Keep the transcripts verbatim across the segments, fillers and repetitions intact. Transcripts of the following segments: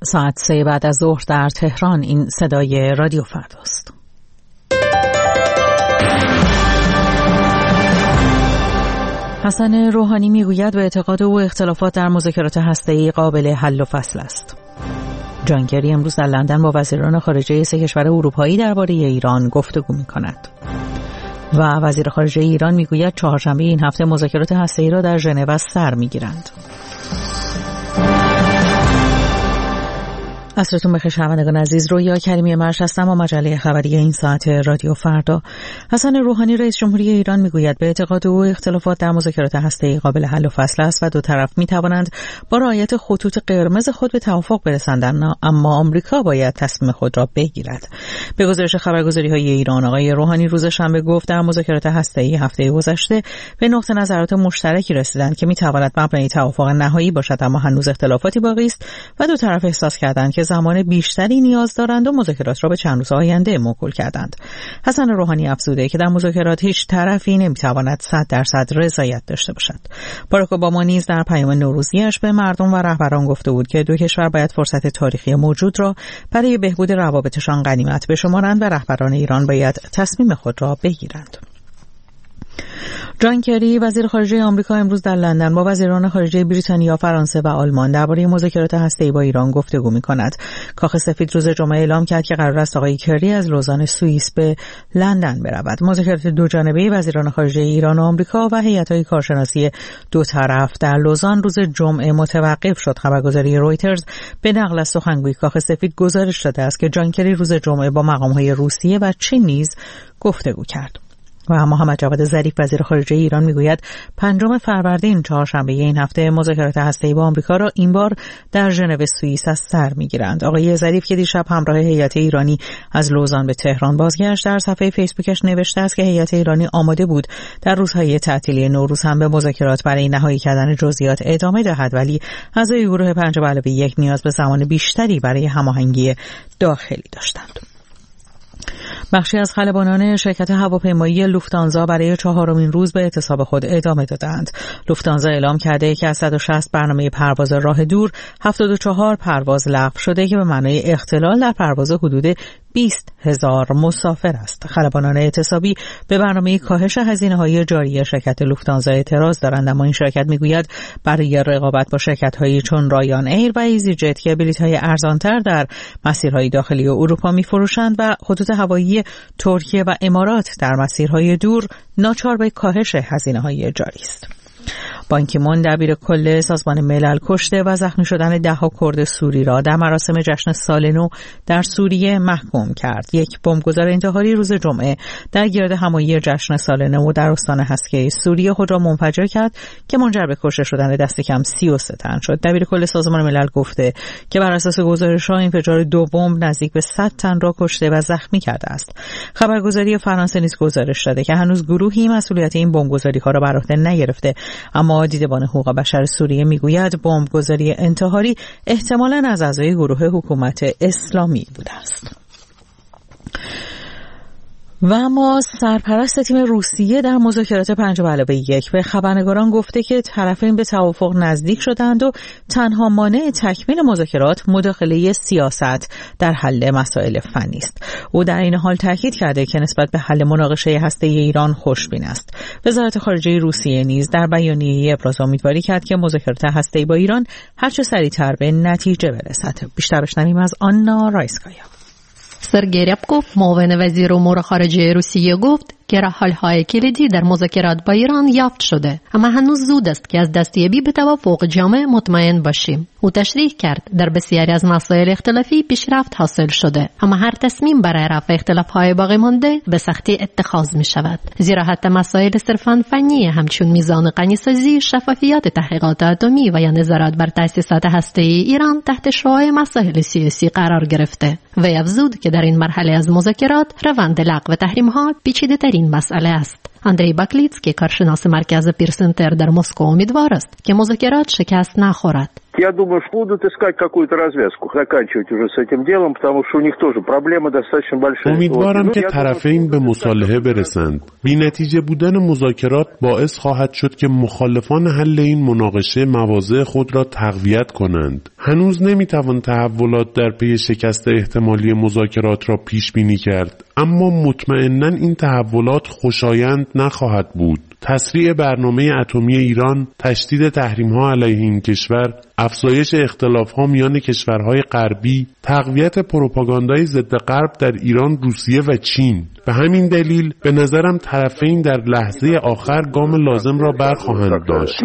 ساعت سه بعد از ظهر در تهران. این صدای رادیو فرداست. حسن روحانی میگوید به اعتقاد او اختلافات در مذاکرات هسته‌ای قابل حل و فصل است. جان کری امروز در لندن با وزیران خارجه سه کشور اروپایی درباره ایران گفتگو می‌کند. و وزیر خارجه ایران میگوید چهارشنبه این هفته مذاکرات هسته‌ای را در ژنو سر می‌گیرند. عصرتون بخیر شنوندگان عزیز، رویا کریمی مرش هستم و مجله خبری این ساعت رادیو فردا. حسن روحانی رئیس جمهوری ایران میگوید به اعتقاد او اختلافات در مذاکرات هسته‌ای قابل حل و فصل است و دو طرف میتوانند با رعایت خطوط قرمز خود به توافق برسند، اما آمریکا باید تصمیم خود را بگیرد. به گزارش خبرگزاری‌های ایران، آقای روحانی روز شنبه گفت در مذاکرات هسته‌ای هفته گذشته به نقطه نظرات مشترکی رسیدند که میتواند مبنای توافق نهایی باشد، اما هنوز اختلافاتی باقی است و دو طرف احساس کردند که زمان بیشتری نیاز دارند و مذاکرات را به چند روز آینده موکول کردند. حسن روحانی افزوده که در مذاکرات هیچ طرفی نمیتواند صد درصد رضایت داشته باشد. باراک اوباما نیز در پیام نوروزیش به مردم و رهبران گفته بود که دو کشور باید فرصت تاریخی موجود را برای بهبود روابطشان غنیمت بشمارند و رهبران ایران باید تصمیم خود را بگیرند. جان کری وزیر خارجه آمریکا امروز در لندن با وزیران خارجه بریتانیا، فرانسه و آلمان درباره مذاکرات هسته‌ای با ایران گفتگو می‌کند. کاخ سفید روز جمعه اعلام کرد که قرار است آقای کری از لوزان سوئیس به لندن برود. مذاکرات دوجانبه وزیران خارجه ایران و آمریکا و هیئت‌های کارشناسی دو طرف در لوزان روز جمعه متوقف شد. خبرگزاری رویترز به نقل از سخنگوی کاخ سفید گزارش داده است که جان کری روز جمعه با مقام‌های روسیه و چین نیز گفتگو کرد. و محمد جواد ظریف وزیر خارجه ایران میگوید پنجم فروردین چهارشنبه این هفته مذاکرات هسته‌ای با آمریکا را این بار در ژنو سوئیس از سر میگیرند. آقای ظریف که دیشب همراه هیئت ایرانی از لوزان به تهران بازگشت، در صفحه فیسبوکش نوشته است که هیئت ایرانی آماده بود در روزهای تعطیلی نوروز هم به مذاکرات برای نهایی کردن جزئیات ادامه دهد، ولی اعضای گروه پنج به علاوه یک نیاز به زمان بیشتری برای هماهنگی داخلی داشتند. بخشی از خلبانان شرکت هواپیمایی لوفتانزا برای چهارمین روز به اعتصاب خود ادامه دادند. لوفتانزا اعلام کرده که از صد و شصت برنامه پرواز راه دور هفتاد و چهار پرواز لغو شده که به معنای اختلال در پرواز حدود بیست هزار مسافر است. خلبانان اعتصابی به برنامه کاهش هزینه‌های جاری شرکت لوفتانزا اعتراض دارند، اما این شرکت میگوید برای رقابت با شرکت‌هایی چون رایان ایر و ایزی جت که بلیط‌های ارزان‌تر در مسیرهای داخلی اروپا می‌فروشند و خطوط هوایی ترکیه و امارات در مسیرهای دور ناچار به کاهش هزینه‌های جاری است. بان کی مون دبیر کل سازمان ملل کشته و زخمی شدن ده‌ها کرد سوری را در مراسم جشن سال نو در سوریه محکوم کرد. یک بمبگذار انتحاری روز جمعه در گرد همایی جشن سال نو در استان هسکه سوریه خود را منفجر کرد که منجر به کشته شدن دست کم سی و سه تن شد. دبیر کل سازمان ملل گفته که بر اساس گزارش‌ها انفجار دو بمب نزدیک به صد تن را کشته و زخمی کرده است. خبرگزاری فرانسه نیز گزارش داده که هنوز گروهی مسئولیت این بمبگذاری‌ها را بر عهده نگرفته، اما دیدبان حقوق بشر سوریه میگوید بمبگذاری انتحاری احتمالاً از اعضای گروه حکومت اسلامی بوده است. و اما سرپرست تیم روسیه در مذاکرات پنج به علاوه یک به خبرنگاران گفته که طرفین به توافق نزدیک شدند و تنها مانع تکمیل مذاکرات مداخله سیاست در حل مسائل فنی است. او در این حال تاکید کرده که نسبت به حل مناقشه هسته‌ای ایران خوشبین است. وزارت خارجه روسیه نیز در بیانیه ابراز امیدواری کرد که مذاکرات هسته‌ای با ایران هرچه سریعتر به نتیجه برسد. بیشتر بشنویم از آنا رایسکایا. سرگئی ریبکوف معاون وزیر امور خارجه روسیه گفت که راه‌حل‌های کلیدی در مذاکرات با ایران یافت شده، اما هنوز زود است که از دستیابی به توافق جامع مطمئن باشیم. او تشریح کرد در بسیاری از مسائل اختلافی پیشرفت حاصل شده، اما هر تصمیم برای رفع اختلاف‌های باقی مانده به سختی اتخاذ می‌شود، زیرا حتی مسائل صرفاً فنی همچون میزان غنی‌سازی، شفافیت تحقیقات اتمی و یا نظارت بر تأسیسات هسته‌ای ایران تحت شعاع مسائل سیاسی قرار گرفته. و افزود که در این مرحله از مذاکرات روند لغو تحریم‌ها پیچیده‌ترین مسئله است. اندری باکلیتسکی کارشناس مرکز پیرسنتر در مسکو امیدوار است که مذاکرات شکست نخورد. Я думаю, что будут искать какую-то развязку, заканчивать уже с этим делом, потому что у них тоже проблема достаточно большая. امیدوارم که طرفین به مصالحه برسند. بی‌نتیجه بودن مذاکرات باعث خواهد شد که مخالفان حل این مناقشه مواضع خود را تقویت کنند. هنوز نمیتوان تحولات در پی شکست احتمالی مذاکرات را پیش بینی کرد، اما مطمئناً این تحولات خوشایند نخواهد بود. تسریع برنامه اتمی ایران، تشدید تحریم‌ها علیه این کشور، افزایش اختلاف‌ها میان کشورهای غربی، تقویت پروپاگاندای ضد غرب در ایران، روسیه و چین. به همین دلیل به نظرم طرفین در لحظه آخر گام لازم را برخواهند داشت.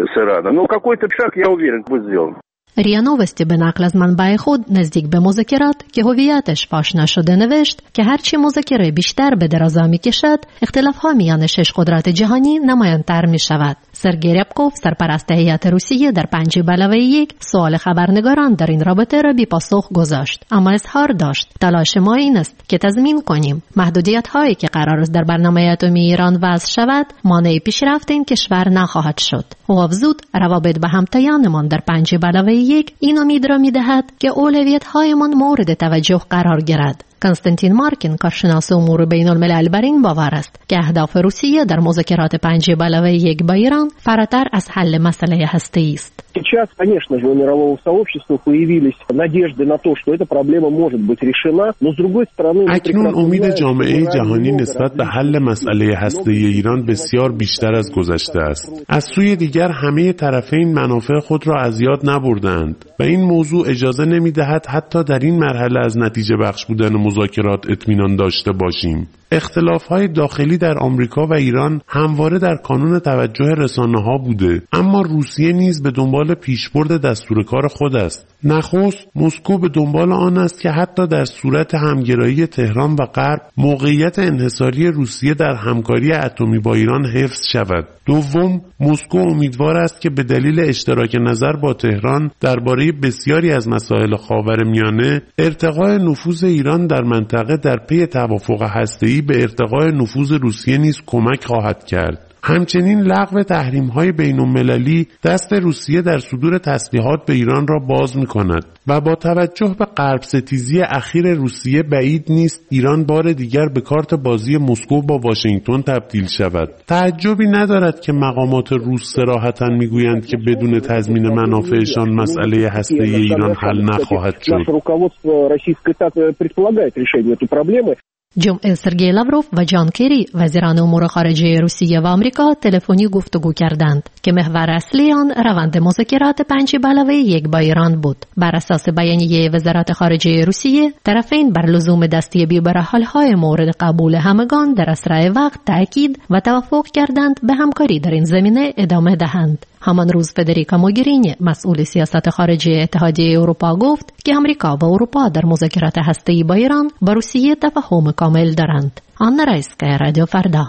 ریا نوستی به نقل از منبع خود نزدیک به مذاکرات که هویتش فاش نشده نوشت که هرچی مذاکره بیشتر به درازا می کشد، اختلاف‌ها میان شش قدرت جهانی نمایان‌تر می شود. سرگئی ریابکوف، سرپرست هیئت روسیه، در پنج به علاوه یک سوال خبرنگاران در این رابطه را بی پاسخ گذاشت، اما اظهار داشت تلاش ما این است که تضمین کنیم محدودیت‌هایی که قرار است در برنامه اتمی ایران وضع شود مانع پیشرفت این کشور نخواهد شد. او افزود روابط با همتایانمان در پنج به علاوه یک این امید را می‌دهد که اولویت‌هایمان مورد توجه قرار گیرد. کنستانتین مارکین، کارشناس امور بین الملل، بر این باور است که اهداف روسیه در مذاکرات پنج به علاوه یک با ایران فراتر از حل مسئله هسته‌ای است. Сейчас, конечно же, у мирового сообщества появились надежды на то, что эта проблема может быть решена, но с другой стороны... اکنون امید جامعه جهانی نسبت به حل مسئله هسته‌ای ایران بسیار بیشتر از گذشته است. از سوی دیگر همه طرفین منافع خود را از یاد نبردند و این موضوع اجازه نمی‌دهد حتی در این مرحله از نتیجه بخش بودن مذاکرات اطمینان داشته باشیم. اختلاف‌های داخلی در آمریکا و ایران همواره در کانون توجه رسانه‌ها بوده، اما روسیه نیز به دنبال پیشبرد دستور کار خود است. نخست مسکو به دنبال آن است که حتی در صورت همگرایی تهران و غرب موقعیت انحصاری روسیه در همکاری اتمی با ایران حفظ شود. دوم، مسکو امیدوار است که به دلیل اشتراک نظر با تهران درباره بسیاری از مسائل خاورمیانه، ارتقاء نفوذ ایران در منطقه در پی توافق هسته‌ای به ارتقاء نفوذ روسیه نیز کمک خواهد کرد. همچنین لغو تحریم‌های بین‌المللی دست روسیه در صدور تسلیحات به ایران را باز می‌کند و با توجه به غرب ستیزی اخیر روسیه بعید نیست ایران بار دیگر به کارت بازی مسکو با واشنگتن تبدیل شود. تعجبی ندارد که مقامات روس صراحتاً می‌گویند که بدون تضمین منافعشان مسئله هسته‌ای ایران حل نخواهد شد. جمعه سرگئی لاوروف و جان کری، وزیران امور خارجه روسیه و آمریکا، تلفنی گفتگو کردند که محور اصلی آن روند مذاکرات پنج به علاوه یک با ایران بود. بر اساس بیانیه وزارت خارجه روسیه، طرفین بر لزوم دستیابی به راه‌حل‌های مورد قبول همگان در اسرع وقت تاکید و توافق کردند به همکاری در این زمینه ادامه دهند. همان روز فدریکا موگرینی، مسئول سیاست خارجی اتحادیه اروپا، گفت که آمریکا و اروپا در مذاکرات هسته‌ای با ایران با روسیه تفاهم کامل دارند. آنا رایسکا، رادیو فردا.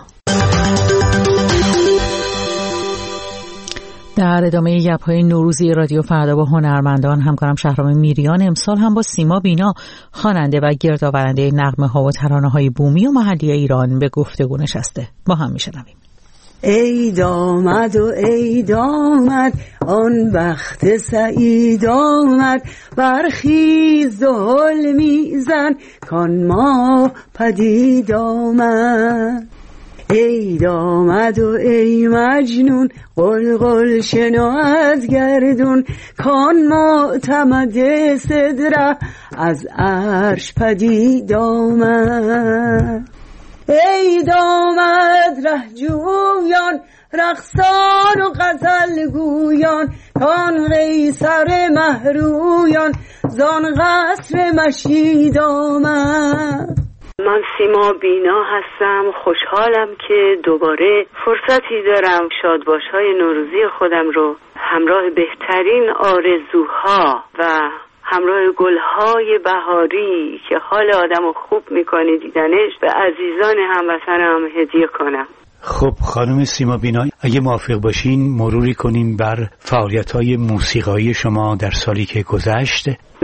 در ادامه یب‌های نوروزی رادیو فردا با هنرمندان، همکارم شهرام میریان امسال هم با سیما بینا، خواننده و گردآورنده نغمه‌ها و ترانه‌های بومی و محلی ایران، به گفتگو نشسته. با هم میشنویم. عید آمد و عید آمد، آن بخت سعید آمد، برخیز و هل میزن کان ماه پدید آمد. عید آمد و ای مجنون، قلقل شنو از گردون، کان معتمد صدره از عرش پدید آمد. عید آمد رهجویان، رقصان و غزل گویان، کان قیصر مهرویان زان قصر مشید آمد. من سیما بینا هستم، خوشحالم که دوباره فرصتی دارم شادباش‌های نوروزی خودم رو همراه بهترین آرزوها و همراه گلهای بهاری که حال آدمو خوب میکنه دیدنش به عزیزان هموطنم هدیه کنم. خب خانم سیما بینا، اگه موافق باشین مروری کنیم بر فعالیت‌های موسیقایی شما در سالی که گذشت. من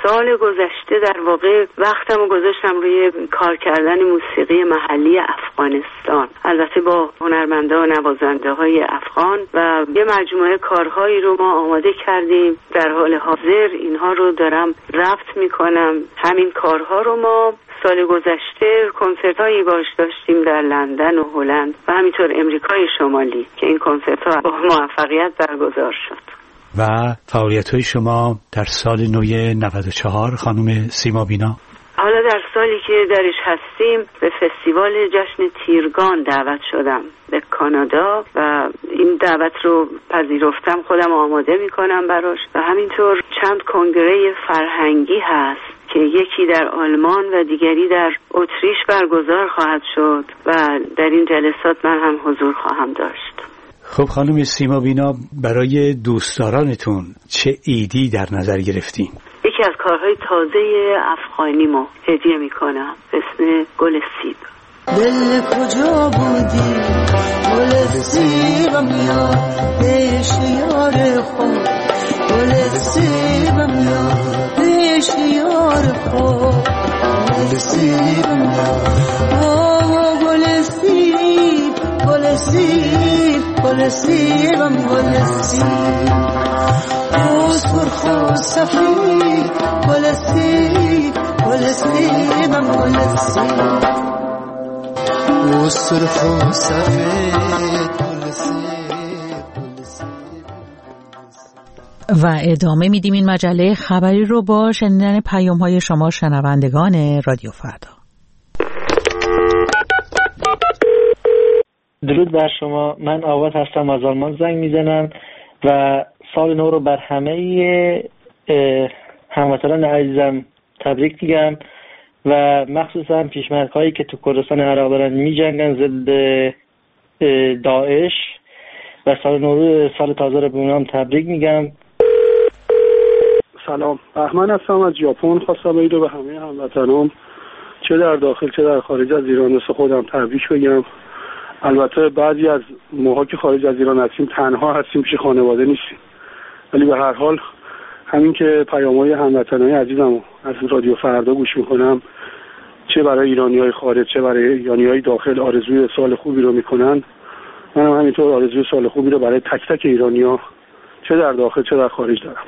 سال گذشته در واقع وقتم رو گذاشتم روی کار کردن موسیقی محلی افغانستان، البته با هنرمنده و نوازنده های افغان، و یه مجموعه کارهایی رو ما آماده کردیم. در حال حاضر اینها رو دارم ضبط میکنم. همین کارها رو ما سال گذشته کنسرت هایی باش داشتیم در لندن و هلند و همینطور امریکای شمالی که این کنسرت ها با موفقیت برگزار شد. و فعالیت های شما در سال نو نود و چهار خانم سیما بینا؟ حالا در سالی که درش هستیم به فستیوال جشن تیرگان دعوت شدم به کانادا و این دعوت رو پذیرفتم، خودم آماده میکنم براش، و همینطور چند کنگره فرهنگی هست که یکی در آلمان و دیگری در اتریش برگزار خواهد شد و در این جلسات من هم حضور خواهم داشت. خب خانم سیما بینا، برای دوستدارانتون چه ایدی در نظر گرفتین؟ یکی از کارهای تازه افغانی ما هدیه میکنم به اسم گل سیب. دل کجا بودی گل سیبم یا پیش یار خود، گل سیبم یا پیش یار خود، گل سیبم یا او گل سیب، گل سیب، گل سیبم گل سیب، او سرخ و سفید، گل سیب، گل سیبم گل سیب، او سرخ و سفید، گل سیب، گل سیب. و ادامه میدیم این مجله خبری رو با شنیدن پیام های شما شنوندگان رادیو فردا. درود بر شما، من آوات هستم، از آلمان زنگ میزنم و سال نو رو بر همه هموطنان عزیزم تبریک میگم و مخصوصا پیشمردهایی که تو کردستان عراق دارن میجنگن ضد داعش و سال نو سال تازه رو به اونام تبریک میگم. سلام، بهمن هستم از ژاپن. خواستم این رو به همه هموطنان چه در داخل چه در خارج از ایران مثل خودم تبریک بگم. البته بعضی از ماها که خارج از ایران هستیم تنها هستیم، پیش خانواده نیستیم، ولی به هر حال همین که پیام‌های هموطنای عزیزم از رادیو فردا گوش میکنم، چه برای ایرانی‌های خارج چه برای ایرانی‌های داخل آرزوی سال خوبی رو میکنن. من هم همینطور آرزوی سال خوبی رو برای تک تک ایرانی‌ها چه در داخل چه در خارج دارم.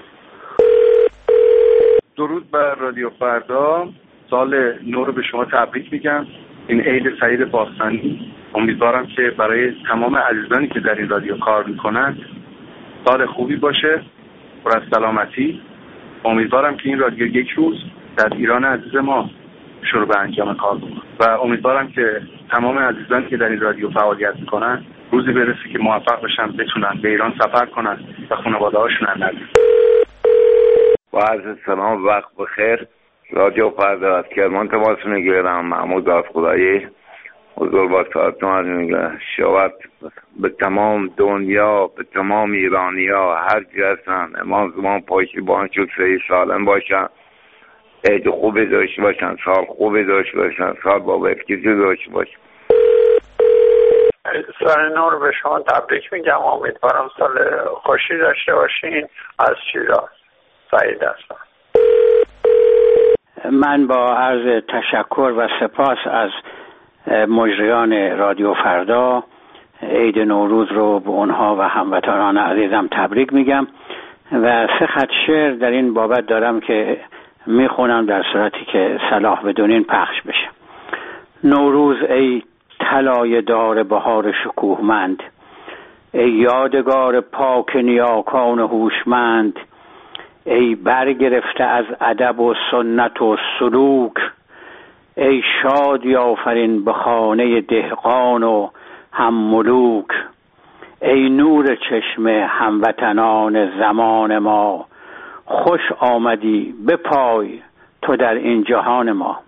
درود بر رادیو فردا، سال نو رو به شما تبریک میگم. این عید سعید باستانی، امیدوارم که برای تمام عزیزانی که در این رادیو کار میکنن سال خوبی باشه، پر از سلامتی. امیدوارم که این رادیو یک روز در ایران عزیز ما شروع به انجام کار بکنه و امیدوارم که تمام عزیزانی که در این رادیو فعالیت میکنن روزی برسه که موفق بشن بتونن به ایران سفر کنن و خانواده هاشون هم نبینن. با عرض سلام، وقت بخیر. رادیو فردا از کرمان تماس میگیرم. محمود از خدایی حضور با ساعتون میگه شوات به تمام دنیا، به تمام ایرانی ها هر جا هستن امام زمان پشتیبان شد صحیح سالم باشن، عید خوبی داشته باشن، سال خوبی داشته باشن، سال با وفکیزی داشته باشن. سال نو رو به شما تبریک میگم، امیدوارم سال خوشی داشته باشین. از شیراز سعید هستم. من با عرض تشکر و سپاس از مجریان رادیو فردا عید نوروز رو به اونها و هموطنان عزیزم تبریک میگم و سه خط شعر در این بابت دارم که میخونم در صورتی که صلاح بدونین پخش بشه. نوروز ای طلایه دار بهار شکوهمند، ای یادگار پاک نیاکان هوشمند، ای برگرفته از ادب و سنت و سلوک، ای شادی آفرین به خانه دهقان و هم ملوک، ای نور چشم هموطنان زمان ما، خوش آمدی بپای تو در این جهان ما.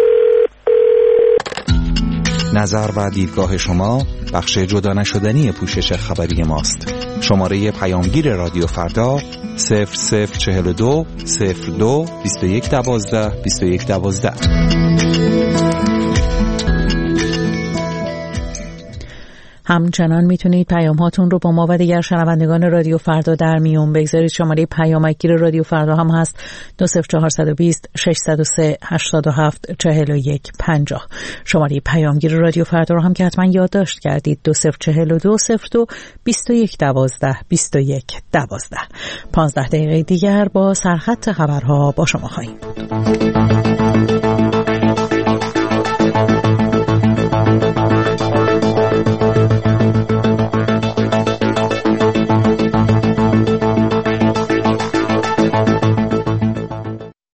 نظر و دیدگاه شما بخش جدا نشدنی پوشش خبری ماست. شماره پیامگیر رادیو فردا صفر صفر چهل و دو صفر دو بیست و یک دوازده بیست و یک دوازده. همچنان میتونید پیام هاتون رو با ما و دیگر شنوندگان رادیو فردا در میون بگذارید. شماره پیامگیر رادیو فردا هم هست دو صفر چهار دو صفر شش صفر سه هشت هفت چهار یک پنجاه. شماره پیامگیر رادیو فردا رو هم که حتما یادداشت کردید دو صفر چهار دو صفر دو بیست و یک دوازده بیست و یک دوازده. پانزده دقیقه دیگر با سرخط خبرها با شما خواهیم بود.